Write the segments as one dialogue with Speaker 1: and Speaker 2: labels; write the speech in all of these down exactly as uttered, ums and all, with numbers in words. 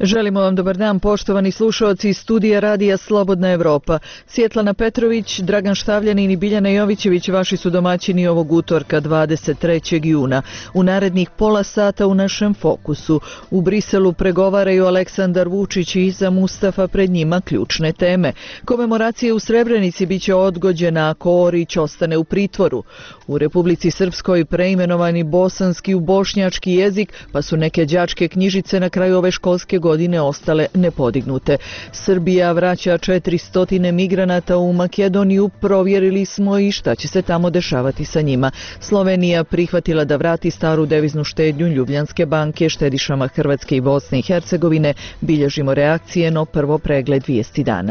Speaker 1: Želimo vam dobar dan, poštovani slušalci iz studija radija Slobodna Evropa. Svjetlana Petrović, Dragan Štavljanin i Biljana Jovićević vaši su domaćini ovog utorka dvadeset trećeg juna. U narednih pola sata u našem fokusu. U Briselu pregovaraju Aleksandar Vučić i Iza Mustafa, pred njima ključne teme. Komemoracija u Srebrenici biće odgođena ako Orić ostane u pritvoru. U Republici Srpskoj preimenovani bosanski u bošnjački jezik, pa su neke đačke knjižice na kraju ove školske godine ostale nepodignute. Srbija vraća četiristo migranata u Makedoniju, provjerili smo i šta će se tamo dešavati sa njima. Slovenija prihvatila da vrati staru deviznu štednju Ljubljanske banke štedišama Hrvatske i Bosne i Hercegovine. Bilježimo reakcije, no prvo pregled vijesti dana.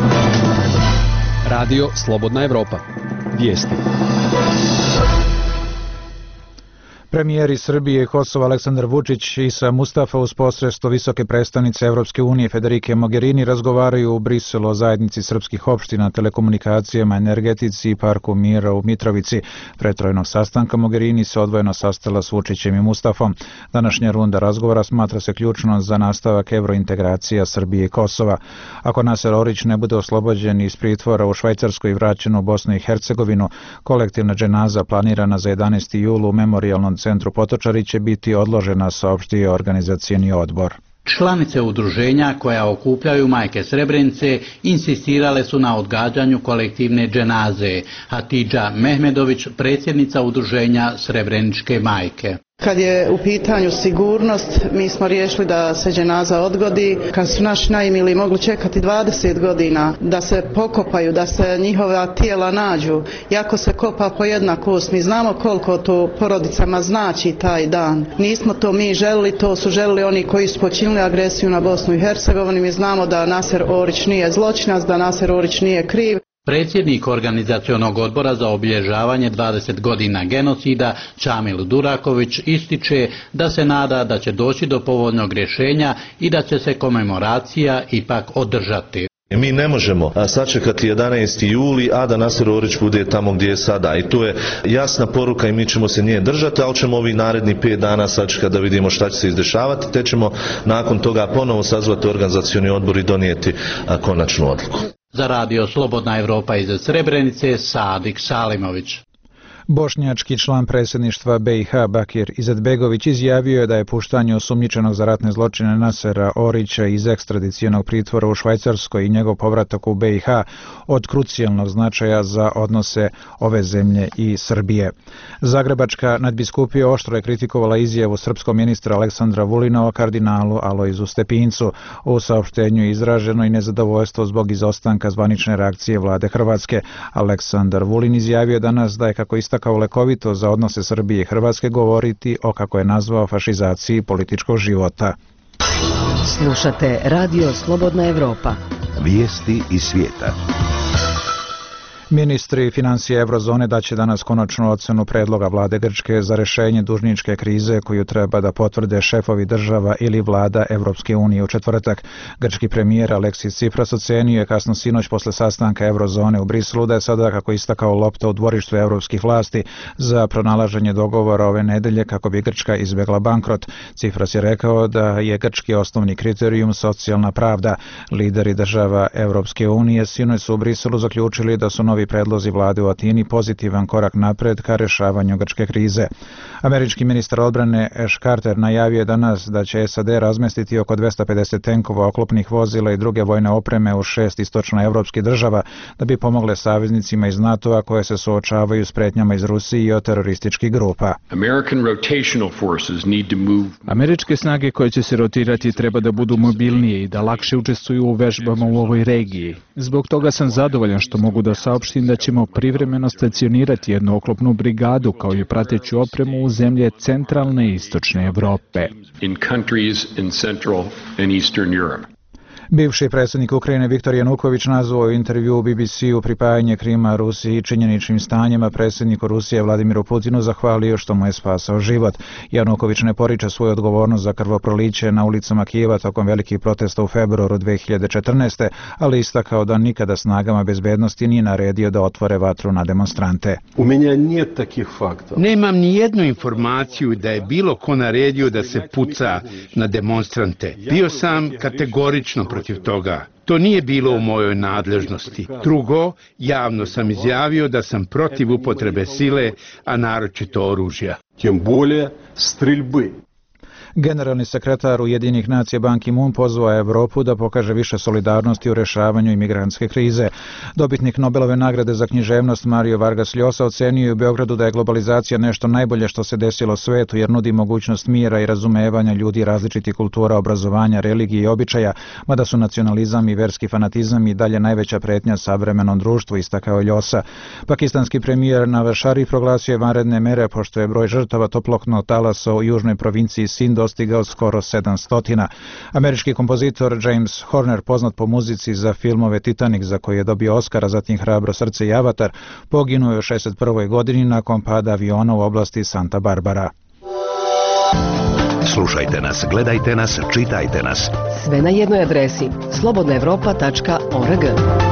Speaker 2: Radio Slobodna Evropa. Vijesti.
Speaker 3: Premijeri Srbije i Kosova Aleksandar Vučić i Iza Mustafa uz posredstvo visoke predstavnice Evropske unije Federike Mogherini razgovaraju u Briselu o zajednici srpskih opština, telekomunikacijama, energetici i parku mira u Mitrovici. Pre trojnog sastanka Mogherini se odvojeno sastala s Vučićem i Mustafom. Današnja runda razgovora smatra se ključno za nastavak evrointegracija Srbije i Kosova. Ako Naser Orić ne bude oslobođen iz pritvora u Švajcarskoj i vraćen u Bosnu i Hercegovinu, kolektivna dženaza planirana za jedanaesti jul u memorijalnom centru Potočari će biti odložena, saopštio organizacioni odbor.
Speaker 4: Članice udruženja koja okupljaju majke Srebrenice insistirale su na odgađanju kolektivne dženaze. Hatidža Mehmedović, predsjednica udruženja Srebreničke majke.
Speaker 5: Kad je u pitanju sigurnost, mi smo riješili da se dženaza odgodi. Kad su naši najmiliji mogli čekati dvadeset godina da se pokopaju, da se njihova tijela nađu, jako se kopa po jedna kost. Mi znamo koliko to porodicama znači taj dan. Nismo to mi želili, to su želili oni koji su počinili agresiju na Bosnu i Hercegovinu. Mi znamo da Naser Orić nije zločinac, da Naser Orić nije kriv.
Speaker 4: Predsjednik organizacionog odbora za obilježavanje dvadeset godina genocida Čamil Duraković ističe da se nada da će doći do povoljnog rješenja i da će se komemoracija ipak održati.
Speaker 6: Mi ne možemo sačekati jedanaesti juli, a da Naser Orić bude tamo gdje je sada. I to je jasna poruka i mi ćemo se nje držati, ali ćemo ovih narednih pet dana sačekati da vidimo šta će se izdešavati, te ćemo nakon toga ponovo sazvati organizacioni odbor i donijeti konačnu odluku.
Speaker 4: Za radio Slobodna Evropa iz Srebrenice, Sadik Salimović.
Speaker 3: Bošnjački član predsjedništva be i ha Bakir Izetbegović izjavio je da je puštanje osumnjičenog za ratne zločine Nasera Orića iz ekstradicionog pritvora u Švajcarskoj i njegov povratak u be i ha od krucijalnog značaja za odnose ove zemlje i Srbije. Zagrebačka nadbiskupija oštro je kritikovala izjavu srpskog ministra Aleksandra Vulina o kardinalu Alojzu Stepincu. U saopštenju je izraženo i nezadovoljstvo zbog izostanka zvanične reakcije vlade Hrvatske. Aleksandar Vulin izjavio danas da je, kako istakao, lekovito za odnose Srbije i Hrvatske govoriti o, kako je nazvao, fašizaciji političkog života.
Speaker 7: Slušate Radio Slobodna Evropa.
Speaker 8: Vijesti iz svijeta.
Speaker 3: Ministri financija Eurozone daće danas konačnu ocenu predloga vlade Grčke za rješenje dužničke krize koju treba da potvrde šefovi država ili vlada Evropske unije u četvrtak. Grčki premijer Aleksis Tsipras ocenio je kasno sinoć posle sastanka Eurozone u Briselu da je sada, kako istakao, lopta u dvorištu evropskih vlasti za pronalaženje dogovora ove nedelje kako bi Grčka izbjegla bankrot. Tsipras je rekao da je grčki osnovni kriterijum socijalna pravda. Lideri država Evropske unije sinoć su u Briselu zaključili da su novi predlozi vlade u Atini pozitivan korak napred ka rješavanju grčke krize. Američki ministar odbrane Ash Carter najavio je danas da će es a de razmestiti oko dvesta pedeset tenkova, oklopnih vozila i druge vojne opreme u šest istočnoevropskih država da bi pomogle saveznicima iz NATO-a koje se suočavaju s pretnjama iz Rusije i od terorističkih grupa.
Speaker 9: Američke snage koje će se rotirati treba da budu mobilnije i da lakše učestvuju u vežbama u ovoj regiji. Zbog toga sam zadovoljan što mogu da saopštim da ćemo privremeno stacionirati jednu oklopnu brigadu kao i prateću opremu u zemlje centralne i istočne Evrope.
Speaker 3: Bivši predsjednik Ukrajine Viktor Januković nazvao u intervju u B B C-u pripajanje Krima Rusiji činjeničnim stanjima. Predsjedniku Rusije Vladimiru Putinu zahvalio što mu je spasao život. Januković ne poriče svoju odgovornost za krvoproliće na ulicama Kijeva tokom velikih protesta u februaru dvije hiljade četrnaeste. ali istakao da nikada snagama bezbednosti nije naredio da otvore vatru na demonstrante.
Speaker 10: U menja nije takih fakta.
Speaker 11: Nemam ni jednu informaciju da je bilo ko naredio da se puca na demonstrante. Bio sam kategorično protiv toga. To nije bilo u mojoj nadležnosti. Drugo, javno sam izjavio da sam protiv upotrebe sile, a naročito oružja.
Speaker 10: Tjem bolje striljbe.
Speaker 3: Generalni sekretar Ujedinjenih nacija Ban Ki-moon pozvao Evropu da pokaže više solidarnosti u rješavanju imigrantske krize. Dobitnik Nobelove nagrade za književnost Mario Vargas Llosa ocenio je u Beogradu da je globalizacija nešto najbolje što se desilo svijetu jer nudi mogućnost mira i razumevanja ljudi različitih kultura, obrazovanja, religije i običaja, mada su nacionalizam i verski fanatizam i dalje najveća pretnja savremenom društvu, istakao je Llosa. Pakistanski premijer Nawaz Sharif proglasio je vanredne mere pošto je broj žrtava toplotnog talasa u južnoj provinciji Sind dostigao skoro sedamsto. Američki kompozitor James Horner, poznat po muzici za filmove Titanic, za koji je dobio Oscara, zatim Hrabro srce i Avatar, poginuo je u šezdeset prvoj godini nakon pada aviona u oblasti Santa Barbara.
Speaker 8: Slušajte nas, gledajte nas, čitajte nas.
Speaker 7: Sve na jednoj adresi slobodna evropa tačka org.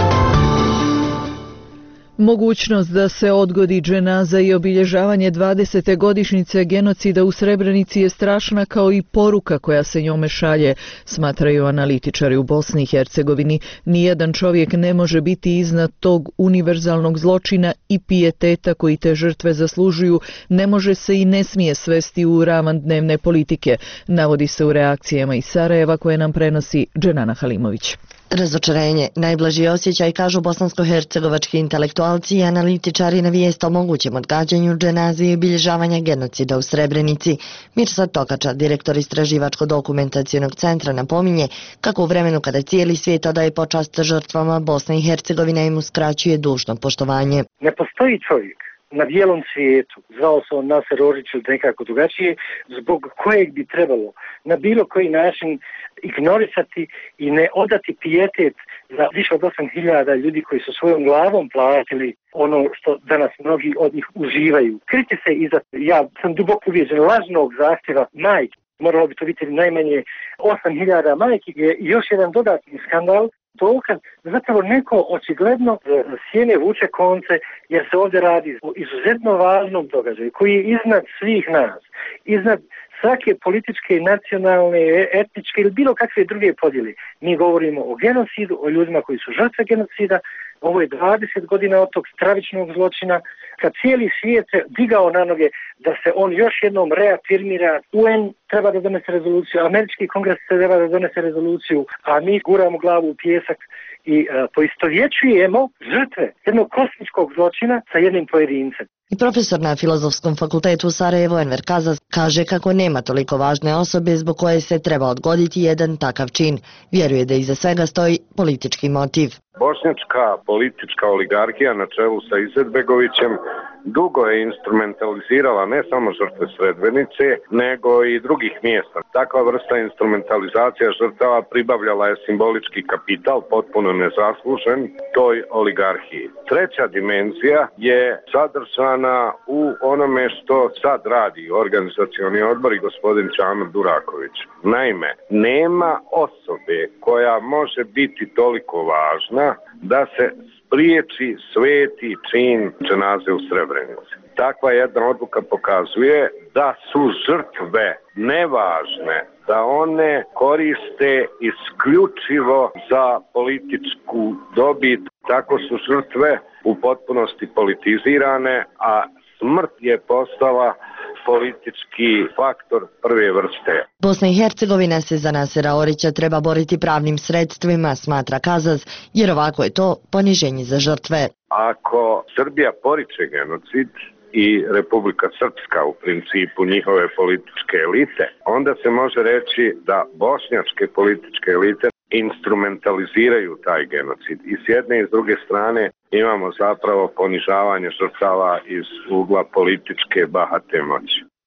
Speaker 1: Mogućnost da se odgodi dženaza i obilježavanje dvadesete godišnjice genocida u Srebrenici je strašna kao i poruka koja se njome šalje, smatraju analitičari u Bosni i Hercegovini. Nijedan čovjek ne može biti iznad tog univerzalnog zločina i pijeteta koji te žrtve zaslužuju, ne može se i ne smije svesti u ravan dnevne politike, navodi se u reakcijama iz Sarajeva koje nam prenosi Dženana Halimović.
Speaker 12: Razočarenje, najblaži osjećaj, kažu bosansko-hercegovački intelektualci i analitičari na vijest o mogućem odgađanju dženaze i obilježavanja genocida u Srebrenici. Mirsad Tokača, direktor istraživačko-dokumentacionog centra, napominje kako u vremenu kada cijeli svijet odaje počast žrtvama, Bosna i Hercegovina im uskraćuje dužno poštovanje.
Speaker 13: Ne postoji čovjek na bijelom svijetu, zvao se on Naser Orić ili nekako drugačije, zbog kojeg bi trebalo na bilo koji način ignorisati i ne odati pijetet za više od osam hiljada ljudi koji su svojom glavom platili ono što danas mnogi od njih uživaju. Kriti se iza, ja sam duboko uvjeđen, lažnog zahtjeva majke. Moralo bi to biti najmanje osam hiljada majki. Je još jedan dodatni skandal. Dokaz da zapravo neko očigledno sjene vuče konce jer se ovdje radi o izuzetno važnom događaju koji je iznad svih nas, iznad svake političke, nacionalne, etničke ili bilo kakve druge podjele. Mi govorimo o genocidu, o ljudima koji su žrtve genocida. Ovo je dvadeset godina od tog stravičnog zločina, kad cijeli svijet se digao na noge da se on još jednom reafirmira. U N treba da donese rezoluciju, američki kongres treba da donese rezoluciju, a mi guramo glavu u pijesak i uh, poistovjećujemo žrtve jednog kosmičkog zločina sa jednim pojedincem.
Speaker 12: I profesor na Filozofskom fakultetu u Sarajevu Enver Kazas kaže kako nema toliko važne osobe zbog koje se treba odgoditi jedan takav čin. Vjeruje da iza svega stoji politički motiv.
Speaker 14: Bošnjačka politička oligarhija na čelu sa Izetbegovićem dugo je instrumentalizirala ne samo žrtve Srebrenice, nego i drugih mjesta. Takva vrsta instrumentalizacija žrtava pribavljala je simbolički kapital, potpuno nezaslužen, toj oligarhiji. Treća dimenzija je sadržana u onome što sad radi organizacioni odbor i gospodin Čamil Duraković. Naime, nema osobe koja može biti toliko važna da se spriječi sveti čin dženaze u Srebrenici. Takva jedna odluka pokazuje da su žrtve nevažne, da one koriste isključivo za političku dobit. Tako su žrtve u potpunosti politizirane, a smrt je postala politički faktor prve vrste.
Speaker 12: Bosna i Hercegovina se za Nasera Orića treba boriti pravnim sredstvima, smatra Kazaz, jer ovako je to poniženje za žrtve.
Speaker 14: Ako Srbija poriče genocid i Republika Srpska u principu njihove političke elite, onda se može reći da bošnjačke političke elite instrumentaliziraju taj genocid. I s jedne i s druge strane imamo zapravo ponižavanje žrtava iz ugla političke bahate moći.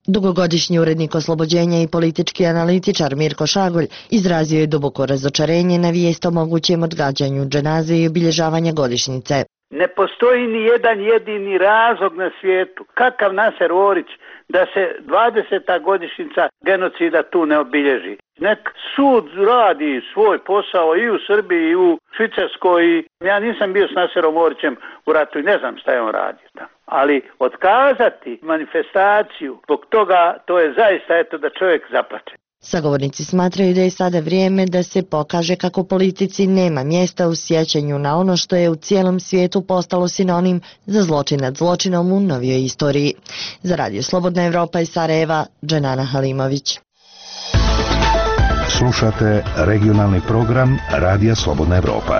Speaker 12: Dugogodišnji urednik Oslobođenja i politički analitičar Mirko Šagulj izrazio je duboko razočarenje na vijest o mogućem odgađanju dženaze i obilježavanja godišnjice.
Speaker 15: Ne postoji ni jedan jedini razlog na svijetu. Kakav Naser Orić da se dvadeseta godišnjica genocida tu ne obilježi. Nek sud radi svoj posao i u Srbiji i u Švicarskoj. Ja nisam bio s Naserom Orićem u ratu i ne znam šta je on radio tamo. Ali otkazati manifestaciju zbog toga, to je zaista eto da čovjek zaplače.
Speaker 12: Sagovornici smatraju da je sada vrijeme da se pokaže kako politici nema mjesta u sjećanju na ono što je u cijelom svijetu postalo sinonim za zločin nad zločinom u novijoj istoriji. Za Radio Slobodna Evropa iz Sarajeva, Dženana Halimović.
Speaker 8: Slušate regionalni program Radija Slobodna Evropa.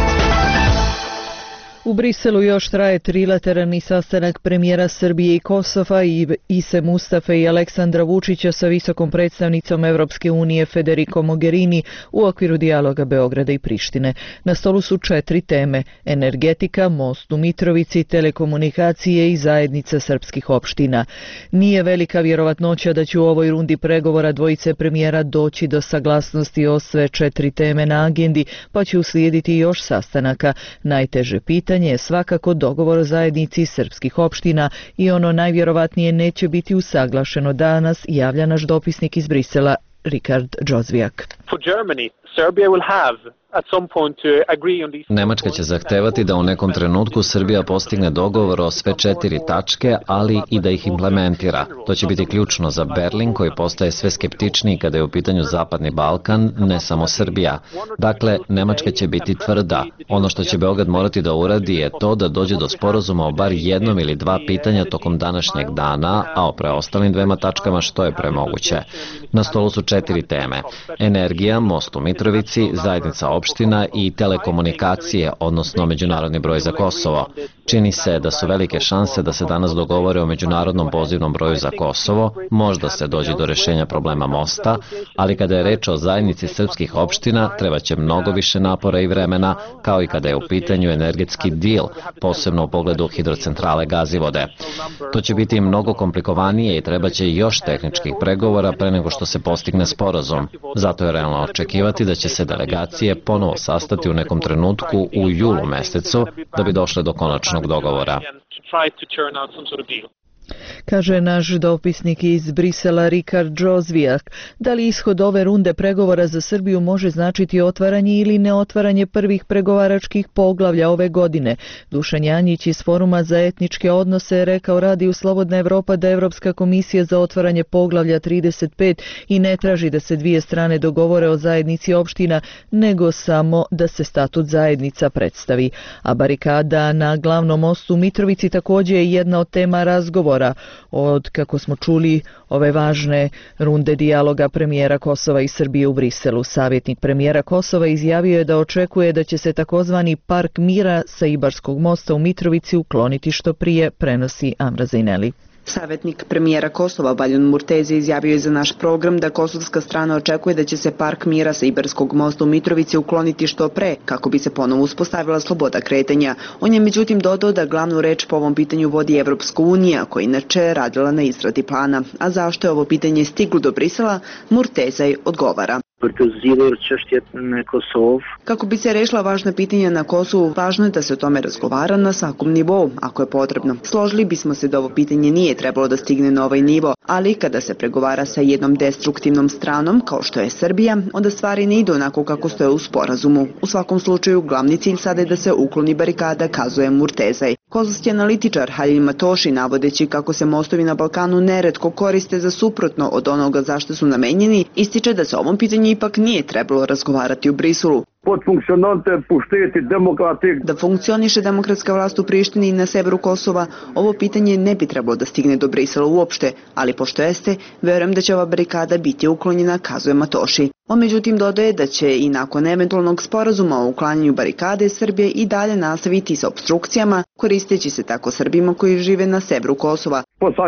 Speaker 1: U Briselu još traje trilateralni sastanak premijera Srbije i Kosova i Ise Mustafe i Aleksandra Vučića sa visokom predstavnicom Evropske unije Federico Mogherini u okviru dijaloga Beograda i Prištine. Na stolu su četiri teme: energetika, most u Mitrovici, telekomunikacije i zajednica srpskih opština. Nije velika vjerovatnoća da će u ovoj rundi pregovora dvojice premijera doći do saglasnosti o sve četiri teme na agendi, pa će uslijediti još sastanaka. Najteže pitanje je svakako dogovor o zajednici srpskih opština i ono najvjerovatnije neće biti usaglašeno danas, javlja naš dopisnik iz Brisela, Rikard Džozvijak.
Speaker 16: Nemačka će zahtevati da u nekom trenutku Srbija postigne dogovor o sve četiri tačke, ali i da ih implementira. To će biti ključno za Berlin, koji postaje sve skeptičniji kada je u pitanju Zapadni Balkan, ne samo Srbija. Dakle, Nemačka će biti tvrda. Ono što će Beograd morati da uradi je to da dođe do sporazuma o bar jednom ili dva pitanja tokom današnjeg dana, a o preostalim dvema tačkama što je premoguće. Na stolu su četiri teme: energija, most u Mitrovici, zajednica opština i telekomunikacije, odnosno međunarodni broj za Kosovo. Čini se da su velike šanse da se danas dogovore o međunarodnom pozivnom broju za Kosovo, možda se dođe do rješenja problema mosta, ali kada je reč o zajednici srpskih opština, treba će mnogo više napora i vremena, kao i kada je u pitanju energetski dil, posebno u pogledu hidrocentrale Gazivode. To će biti mnogo komplikovanije i treba će još tehničkih pregovora pre nego što se postigne sporazum. Zato je realno očekivati da će se delegacije ponovo sastati u nekom trenutku u julu mesecu da bi došle do konačnog dogovora.
Speaker 1: Kaže naš dopisnik iz Brisela Rikard Džozvijak. Da li ishod ove runde pregovora za Srbiju može značiti otvaranje ili neotvaranje prvih pregovaračkih poglavlja ove godine? Dušan Janjić iz Foruma za etničke odnose je rekao Radiju Slobodna Evropa da Evropska komisija za otvaranje poglavlja trideset pet i ne traži da se dvije strane dogovore o zajednici opština, nego samo da se statut zajednica predstavi. A barikada na glavnom mostu u Mitrovici također je jedna od tema razgovora od, kako smo čuli, ove važne runde dijaloga premijera Kosova i Srbije u Briselu. Savjetnik premijera Kosova izjavio je da očekuje da će se takozvani park mira sa Ibarskog mosta u Mitrovici ukloniti što prije, prenosi Amra Zaineli.
Speaker 17: Savjetnik premijera Kosova Baljon Murtezi izjavio je za naš program da kosovska strana očekuje da će se park mira sa Ibarskog mosta u Mitrovici ukloniti što pre, kako bi se ponovo uspostavila sloboda kretanja. On je međutim dodao da glavnu reč po ovom pitanju vodi Evropska unija, koja inače radila na izradi plana. A zašto je ovo pitanje stiglo do Brisela, Murtezaj odgovara. Kako bi se rešila važna pitanja na Kosovu, važno je da se o tome razgovara na svakom nivou, ako je potrebno. Složili bismo se da ovo pitanje nije trebalo da stigne na ovaj nivo, ali kada se pregovara sa jednom destruktivnom stranom, kao što je Srbija, onda stvari ne idu onako kako stoje u sporazumu. U svakom slučaju, glavni cilj sada je da se ukloni barikada, kazuje Murtezaj. Kosovski analitičar Halil Matoši, navodeći kako se mostovi na Balkanu neretko koriste za suprotno od onoga zašto su namenjeni, ističe da se ovom pitanju ipak nije trebalo razgovarati u Briselu. Da funkcioniše demokratska vlast u Prištini i na severu Kosova, ovo pitanje ne bi trebalo da stigne do Brisela uopšte, ali pošto jeste, verujem da će ova barikada biti uklonjena, kazuje Matoši. On međutim dodaje da će i nakon eventualnog sporazuma o uklanjanju barikade Srbije i dalje nastaviti sa opstrukcijama, koristeći se tako Srbima koji žive na severu Kosova.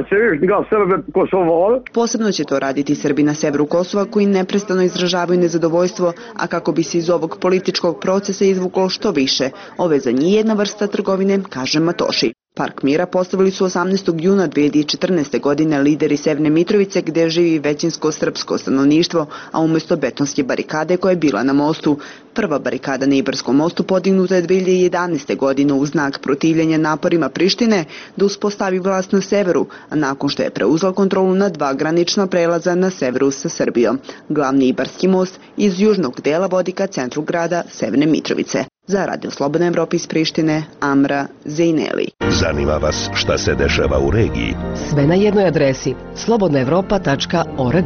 Speaker 17: Posebno će to raditi Srbi na severu Kosova koji neprestano izražavaju nezadovoljstvo, a kako bi se iz ovog političkog procesa izvuklo što više. Ovo je za njih jedna vrsta trgovine, kaže Matoši. Park mira postavili su osamnaestog juna dve hiljade četrnaeste. godine lideri Severne Mitrovice gdje živi većinsko srpsko stanovništvo, a umjesto betonske barikade koja je bila na mostu. Prva barikada na Ibarskom mostu podignuta je dve hiljade jedanaeste. godine u znak protivljenja naporima Prištine da uspostavi vlast na severu, a nakon što je preuzela kontrolu na dva granična prelaza na severu sa Srbijom. Glavni Ibarski most iz južnog dela vodi ka centru grada Severne Mitrovice. Za Radio Slobodna Evropa iz Prištine, Amra Zejneli.
Speaker 8: Zanima vas šta se dešava u regiji?
Speaker 7: Sve na jednoj adresi slobodna evropa tačka org.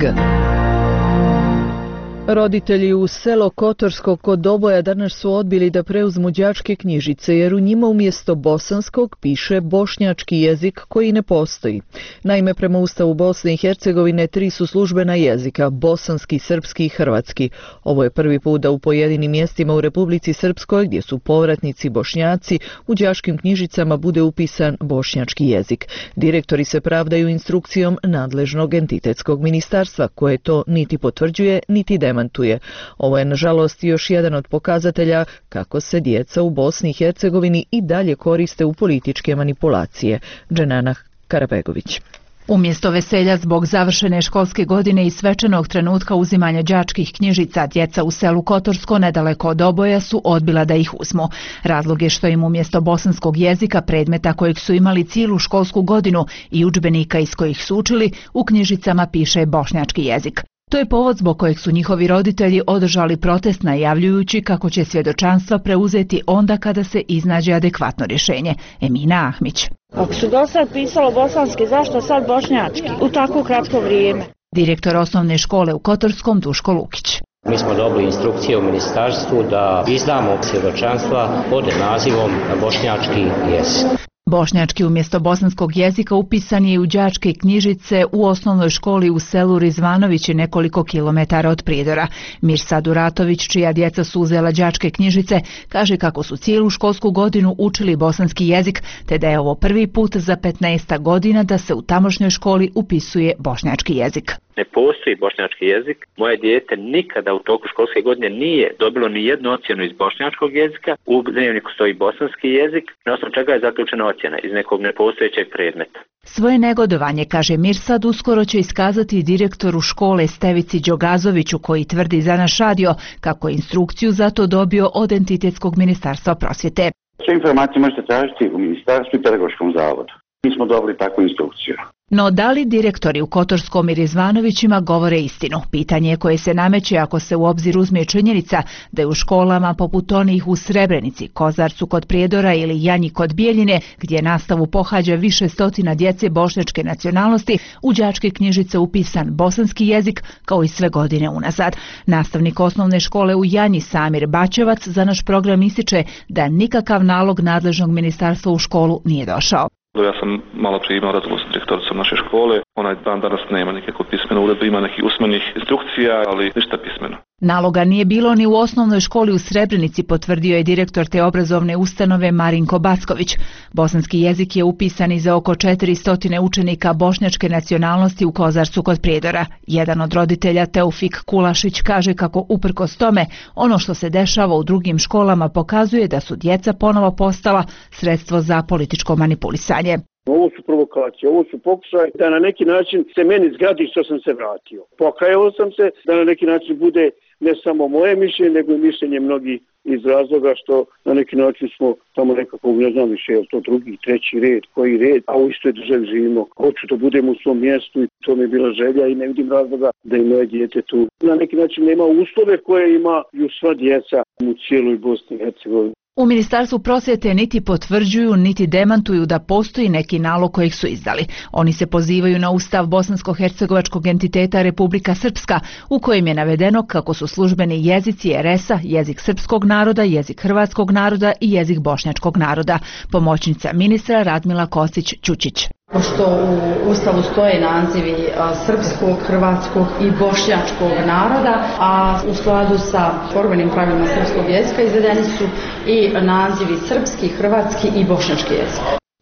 Speaker 1: Roditelji u selo Kotorsko kod Doboja danas su odbili da preuzmu đačke knjižice jer u njima umjesto bosanskog piše bošnjački jezik koji ne postoji. Naime, prema Ustavu Bosne i Hercegovine tri su službena jezika, bosanski, srpski i hrvatski. Ovo je prvi put da u pojedinim mjestima u Republici Srpskoj, gdje su povratnici Bošnjaci, u đačkim knjižicama bude upisan bošnjački jezik. Direktori se pravdaju instrukcijom nadležnog entitetskog ministarstva koje to niti potvrđuje niti demantuje. Ovo je nažalost još jedan od pokazatelja kako se djeca u Bosni i Hercegovini i dalje koriste u političke manipulacije. Dženana Karabegović.
Speaker 18: Umjesto veselja zbog završene školske godine i svečanog trenutka uzimanja đačkih knjižica, djeca u selu Kotorsko nedaleko od Doboja su odbila da ih uzmu. Razlog je što im umjesto bosanskog jezika, predmeta kojeg su imali cijelu školsku godinu i udžbenika iz kojih su učili, u knjižicama piše bošnjački jezik. To je povod zbog kojeg su njihovi roditelji održali protest najavljujući kako će svjedočanstva preuzeti onda kada se iznađe adekvatno rješenje. Emina Ahmić.
Speaker 19: Ako su do sad pisalo bosanski, zašto sad bošnjački u tako kratko vrijeme?
Speaker 18: Direktor osnovne škole u Kotorskom Duško Lukić.
Speaker 20: Mi smo dobili instrukcije u ministarstvu da izdamo svjedočanstva pod nazivom bošnjački jezik.
Speaker 18: Bošnjački umjesto bosanskog jezika upisan je u đačke knjižice u osnovnoj školi u selu Rizvanovići nekoliko kilometara od Prijedora. Mirsad Uratović, čija djeca su uzela đačke knjižice, kaže kako su cijelu školsku godinu učili bosanski jezik, te da je ovo prvi put za petnaest godina da se u tamošnjoj školi upisuje bošnjački jezik.
Speaker 21: Ne postoji bošnjački jezik. Moje dijete nikada u toku školske godine nije dobilo ni jednu ocjenu iz bošnjačkog jezika. U dnevniku stoji bosanski jezik, na osnovu čega je zaključena ocjena iz nekog nepostojećeg predmeta.
Speaker 18: Svoje negodovanje, kaže Mirsad, uskoro će iskazati direktoru škole Stevici Đogazoviću, koji tvrdi za naš radio kako je instrukciju za to dobio od entitetskog ministarstva prosvjete.
Speaker 22: Sve informacije možete tražiti u ministarstvu i pedagoškom zavodu. Mi smo dobili takvu instrukciju.
Speaker 18: No da li direktori u Kotorskom i Rizvanovićima govore istinu? Pitanje koje se nameće ako se u obzir uzme činjenica da je u školama poput onih u Srebrenici, Kozarcu kod Prijedora ili Janji kod Bijeljine, gdje nastavu pohađa više stotina djece bošnjačke nacionalnosti, u đačke knjižice upisan bosanski jezik kao i sve godine unazad. Nastavnik osnovne škole u Janji Samir Bačevac za naš program ističe da nikakav nalog nadležnog ministarstva u školu nije došao.
Speaker 23: Ja sam malo prije imao razgovor s direktoricom naše škole, onaj dan danas nema nikakvu pismenu uredbu, ima nekih usmenih instrukcija, ali ništa pismeno.
Speaker 18: Naloga nije bilo ni u osnovnoj školi u Srebrenici, potvrdio je direktor te obrazovne ustanove Marinko Backović. Bosanski jezik je upisan i za oko četiristo učenika bošnjačke nacionalnosti u Kozarcu kod Prijedora. Jedan od roditelja, Teufik Kulašić, kaže kako uprkos tome ono što se dešava u drugim školama pokazuje da su djeca ponovo postala sredstvo za političko manipulisanje.
Speaker 24: Ovo su provokacije, ovo su pokušaj da na neki način se meni zgradi što sam se vratio. Pokajao sam se da na neki način bude ne samo moje mišljenje, nego i mišljenje mnogi iz razloga što na neki način smo tamo nekako, ne znam više, je li to drugi, treći red, koji red, a u istoj državi živimo. Hoću da budem u svom mjestu i to mi je bila želja i ne vidim razloga da i moje dijete tu na neki način nema uslove koje imaju sva djeca u cijeloj Bosni i Hercegovini.
Speaker 18: U Ministarstvu prosvjete niti potvrđuju, niti demantuju da postoji neki nalog kojeg su izdali. Oni se pozivaju na Ustav bosansko-hercegovačkog entiteta Republika Srpska, u kojem je navedeno kako su službeni jezici er es a jezik srpskog naroda, jezik hrvatskog naroda i jezik bošnjačkog naroda. Pomoćnica ministra Radmila Kosić-Ćučić.
Speaker 25: Pošto u Ustavu stoje nazivi srpskog, hrvatskog i bošnjačkog naroda, a u skladu sa formalnim pravilima srpskog jezika izvedeni su i nazivi srpski, hrvatski i bošnjački jezik.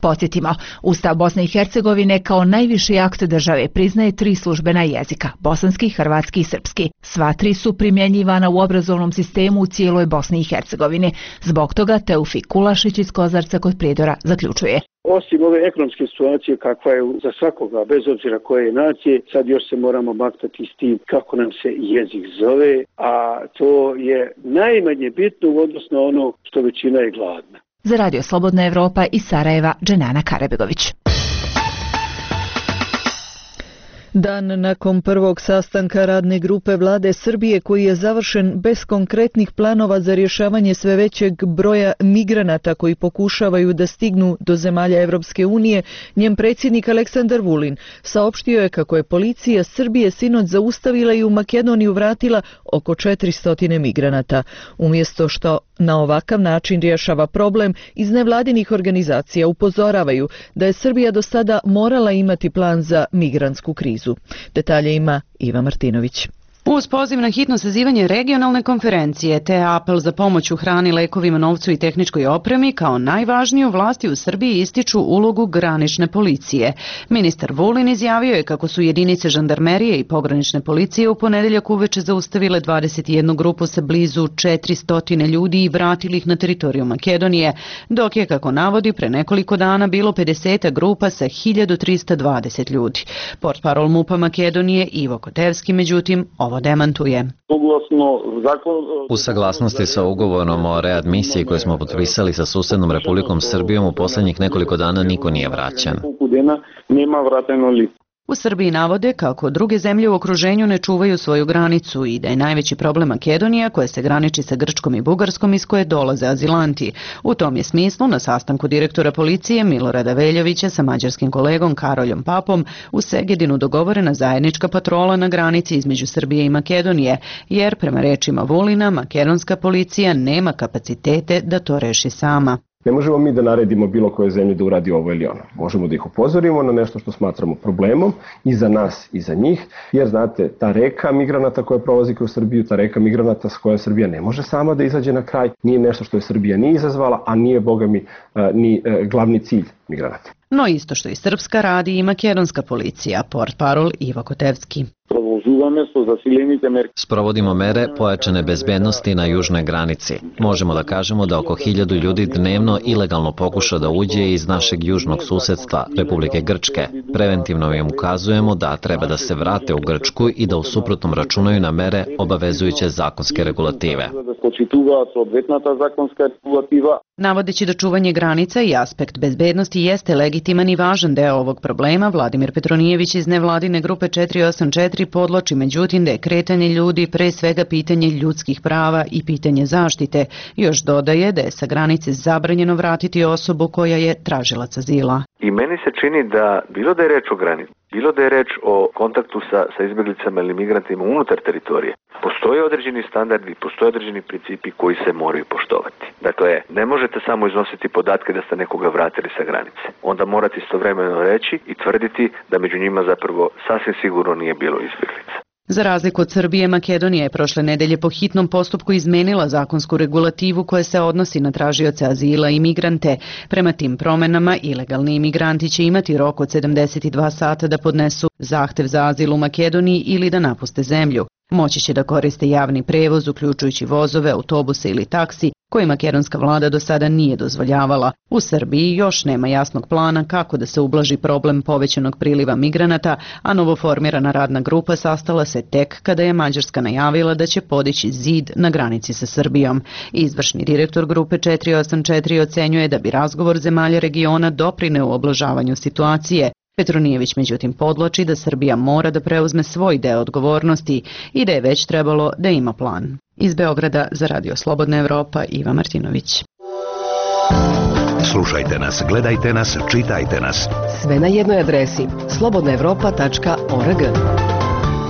Speaker 18: Podsjetimo, Ustav Bosne i Hercegovine kao najviši akt države priznaje tri službena jezika, bosanski, hrvatski i srpski. Sva tri su primjenjivana u obrazovnom sistemu u cijeloj Bosni i Hercegovini. Zbog toga Teufik Kulašić iz Kozarca kod Prijedora zaključuje.
Speaker 24: Osim ove ekonomske situacije kakva je za svakoga, bez obzira koje je nacije, sad još se moramo maktati s tim kako nam se jezik zove, a to je najmanje bitno u odnosu na ono što većina je gladna.
Speaker 18: Za Radio Slobodna Evropa iz Sarajeva, Dženana Karabegović.
Speaker 1: Dan nakon prvog sastanka radne grupe vlade Srbije koji je završen bez konkretnih planova za rješavanje sve većeg broja migranata koji pokušavaju da stignu do zemalja Evropske unije, njen predsjednik Aleksandar Vulin saopštio je kako je policija Srbije sinoć zaustavila i u Makedoniju vratila oko četiristo migranata. Umjesto što na ovakav način rješava problem, iz nevladinih organizacija upozoravaju da je Srbija do sada morala imati plan za migrantsku krizu. Detalje ima Iva Martinović.
Speaker 2: Uz poziv na hitno sazivanje regionalne konferencije te apel za pomoć u hrani, lekovima, novcu i tehničkoj opremi, kao najvažniju vlasti u Srbiji ističu ulogu granične policije. Ministar Vulin izjavio je kako su jedinice žandarmerije i pogranične policije u ponedjeljak uveče zaustavile dvadeset jednu grupu sa blizu četiristo ljudi i vratili ih na teritoriju Makedonije, dok je, kako navodi, pre nekoliko dana bilo pedeset grupa sa hiljadu trista dvadeset ljudi. Portparol MUP-a Makedonije Ivo Kotevski, međutim, ovo demantuje.
Speaker 16: U saglasnosti sa ugovorom o readmisiji koji smo potpisali sa susednom Republikom Srbijom, u posljednjih nekoliko dana niko nije vraćan.
Speaker 2: U Srbiji navode kako druge zemlje u okruženju ne čuvaju svoju granicu i da je najveći problem Makedonija, koja se graniči sa Grčkom i Bugarskom, iz koje dolaze azilanti. U tom je smislu na sastanku direktora policije Milorada Veljovića sa mađarskim kolegom Karoljom Papom u Segedinu dogovorena zajednička patrola na granici između Srbije i Makedonije, jer prema rečima Vulina makedonska policija nema kapacitete da to reši sama.
Speaker 10: Ne možemo mi da naredimo bilo koje zemlje da uradi ovo ili ono. Možemo da ih upozorimo na nešto što smatramo problemom i za nas i za njih, jer znate, ta reka migranata koja prolazi kroz Srbiju, ta reka migranata s koja Srbija ne može sama da izađe na kraj, nije nešto što je Srbija ni izazvala, a nije, boga mi, ni glavni cilj migranata.
Speaker 2: No isto što i srpska radi i makedonska policija, portparol Ivo Kotevski.
Speaker 16: Sprovodimo mere pojačane bezbednosti na južnoj granici. Možemo da kažemo da oko hiljadu ljudi dnevno ilegalno pokuša da uđe iz našeg južnog susedstva, Republike Grčke. Preventivno im ukazujemo da treba da se vrate u Grčku i da u suprotnom računaju na mere obavezujuće zakonske regulative.
Speaker 2: Navodeći da čuvanje granica i aspekt bezbednosti jeste legitiman i važan deo ovog problema, Vladimir Petronijević iz nevladine grupe četiri osam četiri podloči međutim da je kretanje ljudi pre svega pitanje ljudskih prava i pitanje zaštite. Još dodaje da je sa granice zabranjeno vratiti osobu koja je tražilac azila.
Speaker 4: I meni se čini da bilo da je reč o granici, bilo da je reč o kontaktu sa, sa izbjeglicama ili migrantima unutar teritorije, postoje određeni standardi, postoje određeni principi koji se moraju poštovati. Dakle, ne možete samo iznositi podatke da ste nekoga vratili sa granice. Onda morate istovremeno reći i tvrditi da među njima zapravo sasvim sigurno nije bilo izbjeglica.
Speaker 2: Za razliku od Srbije, Makedonija je prošle nedelje po hitnom postupku izmenila zakonsku regulativu koja se odnosi na tražioce azila i migrante. Prema tim promenama, ilegalni imigranti će imati rok od sedamdeset dva sata da podnesu zahtev za azil u Makedoniji ili da napuste zemlju. Moći će da koriste javni prevoz, uključujući vozove, autobuse ili taksi, koje makedonska vlada do sada nije dozvoljavala. U Srbiji još nema jasnog plana kako da se ublaži problem povećanog priliva migranata, a novoformirana radna grupa sastala se tek kada je Mađarska najavila da će podići zid na granici sa Srbijom. Izvršni direktor grupe četiri osam četiri ocenjuje da bi razgovor zemalja regiona doprineo oblažavanju situacije. Petronijević međutim podloči da Srbija mora da preuzme svoj deo odgovornosti i da je već trebalo da ima plan. Iz Beograda za Radio Slobodna Evropa, Iva Martinović.
Speaker 8: Slušajte nas, gledajte nas, čitajte nas.
Speaker 7: Sve na jednoj adresi slobodna evropa tačka org.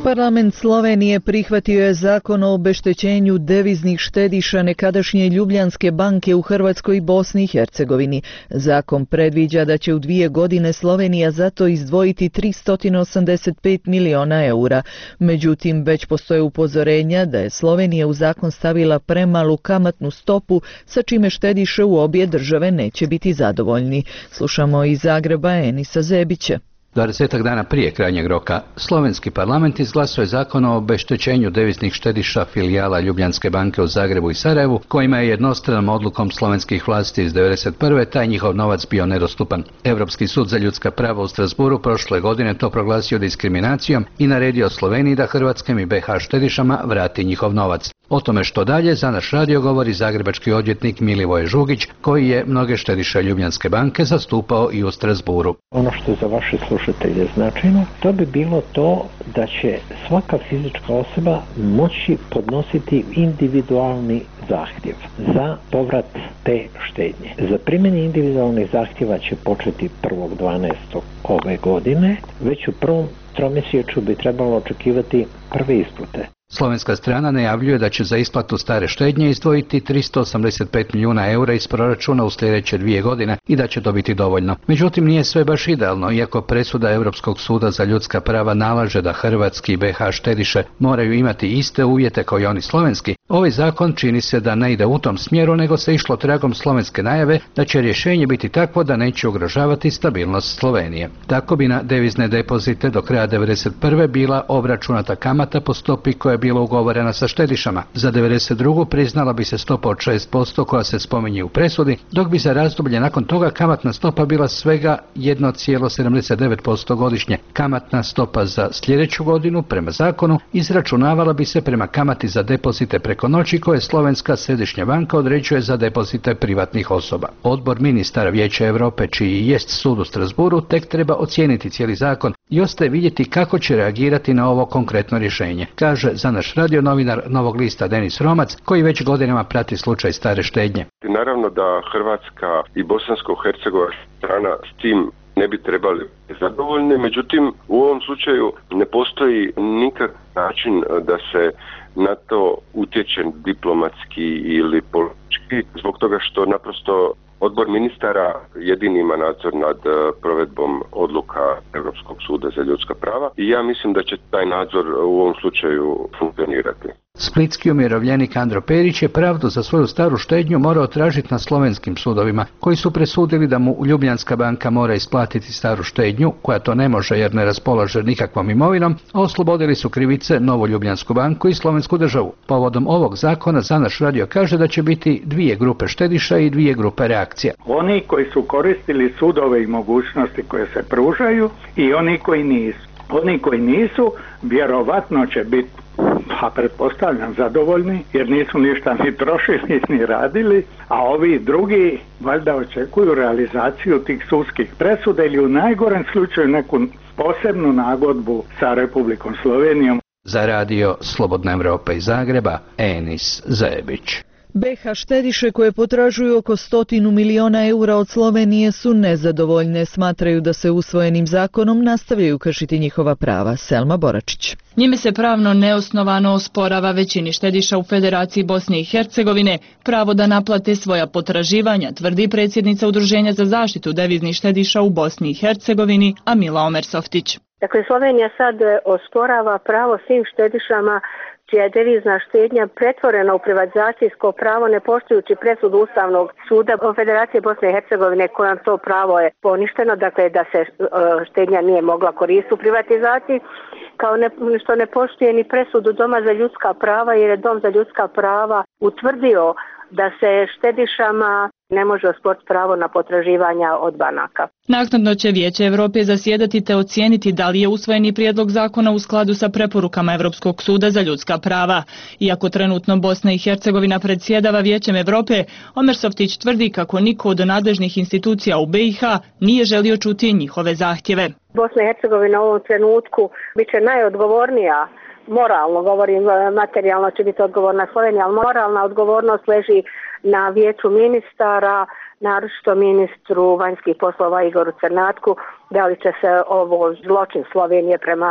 Speaker 1: Parlament Slovenije prihvatio je zakon o obeštećenju deviznih štediša nekadašnje Ljubljanske banke u Hrvatskoj i Bosni i Hercegovini. Zakon predviđa da će u dvije godine Slovenija za to izdvojiti tristo osamdeset pet miliona eura. Međutim, već postoje upozorenja da je Slovenija u zakon stavila premalu kamatnu stopu, sa čime štediše u obje države neće biti zadovoljni. Slušamo iz Zagreba Enisa Zebića.
Speaker 3: dvadesetak dana prije krajnjeg roka, slovenski parlament izglasao je zakon o obeštećenju deviznih štediša filijala Ljubljanske banke u Zagrebu i Sarajevu, kojima je jednostranom odlukom slovenskih vlasti iz devedeset prve taj njihov novac bio nedostupan. Europski sud za ljudska prava u Strasburu prošle godine to proglasio diskriminacijom i naredio Sloveniji da hrvatskim i be ha štedišama vrati njihov novac. O tome što dalje za naš radio govori zagrebački odvjetnik Milivoje Žugić, koji je mnoge štediše Ljubljanske banke zastupao i u Strasburu.
Speaker 5: Ono što je za vaše slušatelje značajno, to bi bilo to da će svaka fizička osoba moći podnositi individualni zahtjev za povrat te štednje. Za primjenje individualnih zahtjeva će početi prvog dvanaestog ove godine, već u prvom tromjesečju bi trebalo očekivati prve isplate.
Speaker 3: Slovenska strana najavljuje da će za isplatu stare štednje izdvojiti tristo osamdeset pet milijuna eura iz proračuna u sljedeće dvije godine i da će to biti dovoljno. Međutim, nije sve baš idealno, iako presuda Europskog suda za ljudska prava nalaže da hrvatski i be ha štediše moraju imati iste uvjete kao i oni slovenski. Ovaj zakon čini se da ne ide u tom smjeru, nego se išlo tragom slovenske najave da će rješenje biti takvo da neće ugrožavati stabilnost Slovenije. Tako bi na devizne depozite do kraja devedeset prve bila obračunata kamata po stopi koja je bila ugovorena sa štedišama. Za devedeset drugu priznala bi se stopa od šest posto koja se spominje u presudi, dok bi za razdoblje nakon toga kamatna stopa bila svega jedan zarez sedamdeset devet posto godišnje. Kamatna stopa za sljedeću godinu prema zakonu izračunavala bi se prema kamati za depozite preko noći koje Slovenska središnja banka određuje za depozite privatnih osoba. Odbor ministara Vijeća Europe, čiji jest sud u Strasburu, tek treba ocijeniti cijeli zakon i ostaje vidjeti kako će reagirati na ovo konkretno rješenje, kaže za naš radio novinar Novog lista Denis Romac, koji već godinama prati slučaj stare štednje.
Speaker 6: Naravno da Hrvatska i bosansko-hercegovačka strana s tim ne bi trebali biti zadovoljni, međutim u ovom slučaju ne postoji nikakav način da se na to utječe diplomatski ili politički, zbog toga što naprosto Odbor ministara jedini ima nadzor nad provedbom odluka Europskog suda za ljudska prava i ja mislim da će taj nadzor u ovom slučaju funkcionirati.
Speaker 3: Splitski umirovljenik Andro Perić je pravdu za svoju staru štednju morao tražiti na slovenskim sudovima, koji su presudili da mu Ljubljanska banka mora isplatiti staru štednju, koja to ne može jer ne raspolaže nikakvom imovinom, a oslobodili su krivice Novu Ljubljansku banku i Slovensku državu. Povodom ovog zakona za naš radio kaže da će biti dvije grupe štediša i dvije grupe reakcija.
Speaker 9: Oni koji su koristili sudove i mogućnosti koje se pružaju i oni koji nisu. Oni koji nisu, vjerovatno će biti, pa pretpostavljam, zadovoljni jer nisu ništa ni trošili ni radili, a ovi drugi valjda očekuju realizaciju tih sudskih presuda ili u najgorem slučaju neku posebnu nagodbu sa Republikom Slovenijom.
Speaker 3: Za radio Slobodna Evropa iz Zagreba, Enis Zebić.
Speaker 1: be ha štediše koje potražuju oko stotinu miliona eura od Slovenije su nezadovoljne, smatraju da se usvojenim zakonom nastavljaju kršiti njihova prava. Selma Boračić.
Speaker 11: Njime se pravno neosnovano osporava većini štediša u Federaciji Bosne i Hercegovine pravo da naplate svoja potraživanja, tvrdi predsjednica Udruženja za zaštitu deviznih štediša u Bosni i Hercegovini Amila Omersoftić.
Speaker 26: Dakle, Slovenija sad osporava pravo svim štedišama čija je devizna štednja pretvorena u privatizacijsko pravo ne poštujući presudu Ustavnog suda Federacije Bosne i Hercegovine kojom to pravo je poništeno, dakle da se štednja nije mogla koristiti u privatizaciji, kao ne, što ne poštuje ni presudu Doma za ljudska prava jer je Dom za ljudska prava utvrdio da se štedišama ne može osporiti pravo na potraživanja od banaka.
Speaker 11: Naknadno će Vijeće Europe zasjedati te ocijeniti da li je usvojeni prijedlog zakona u skladu sa preporukama Europskog suda za ljudska prava. Iako trenutno Bosna i Hercegovina predsjedava Vijećem Europe, Omersoftić tvrdi kako niko od nadležnih institucija u be i ha nije želio čuti njihove zahtjeve.
Speaker 26: Bosna i Hercegovina u ovom trenutku bit će najodgovornija, moralno govorim, materijalno će biti odgovorna Slovenija, ali moralna odgovornost leži na Vijeću ministara, naročito ministru vanjskih poslova Igoru Crnatku, da li će se ovo zločin Slovenije prema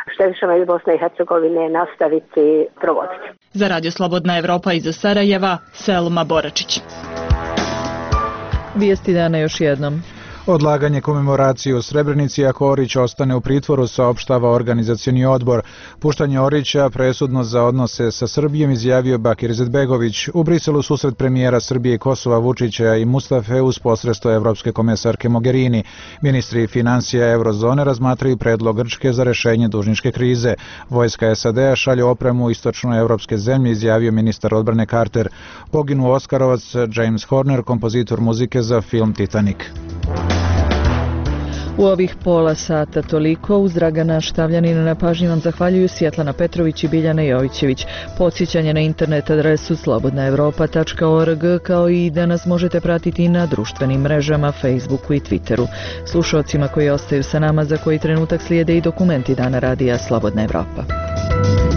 Speaker 26: štedišama iz Bosne i Hercegovine nastaviti provoditi.
Speaker 11: Za Radio Slobodna Evropa iz Sarajeva, Selma Boračić.
Speaker 1: Vijesti dana još jednom.
Speaker 12: Odlaganje komemoracije u Srebrenici ako Orić ostane u pritvoru, saopštava organizacioni odbor. Puštanje Orića presudno za odnose sa Srbijom, izjavio Bakir Izetbegović. U Briselu susret premijera Srbije i Kosova Vučića i Mustafe uz posredstvo Evropske komesarke Mogherini. Ministri financija Eurozone razmatraju predlog Grčke za rešenje dužničke krize. Vojska es a de a šalje opremu u istočnoevropske zemlje, izjavio ministar odbrane Carter. Poginuo Oskarovac James Horner, kompozitor muzike za film Titanic.
Speaker 1: U ovih pola sata toliko. Uz Dragana Štavljanina na pažnji vam zahvaljuju Svjetlana Petrović i Biljana Jovićević. Podsjećanje na internet adresu slobodna evropa tačka org, kao i da nas možete pratiti na društvenim mrežama, Facebooku i Twitteru. Slušalcima koji ostaju sa nama, za koji trenutak slijede i dokumenti Dana radija Slobodna Evropa.